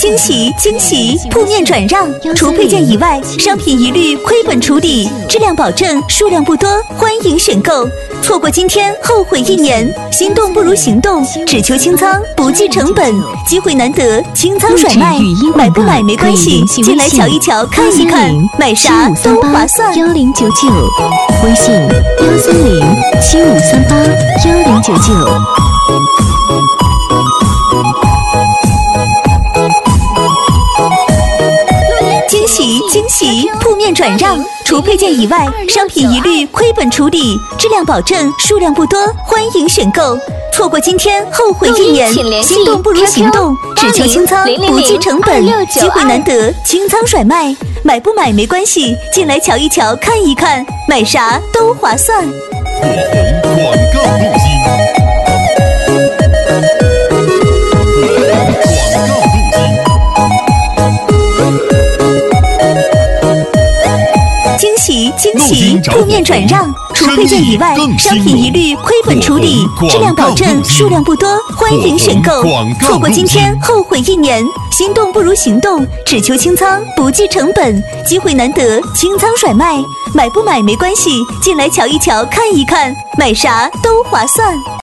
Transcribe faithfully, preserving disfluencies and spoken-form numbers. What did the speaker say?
惊喜惊喜！铺面转让，除配件以外，商品一律亏本处理，质量保证，数量不多，欢迎选购。错过今天，后悔一年。心动不如行动，只求清仓，不计成本，机会难得，清仓甩卖，买不买没关系，进来瞧一瞧，看一看，买啥都划算。 幺零九九，微信幺三零七五三八幺零九九。 惊喜惊喜！铺面转让，除配件以外，商品一律亏本处理，质量保证，数量不多，欢迎选购。错过今天，后悔一年。心动不如行动，只求清仓，不计成本，机会难得，清仓甩卖，买不买没关系，进来瞧一瞧，看一看，买啥都划算。 火红广告路径。 惊喜惊喜！铺面转让，除配件以外，商品一律亏本处理，质量保证，数量不多，欢迎选购。错过今天，后悔一年。心动不如行动，只求清仓，不计成本，机会难得，清仓甩卖，买不买没关系，进来瞧一瞧，看一看，买啥都划算。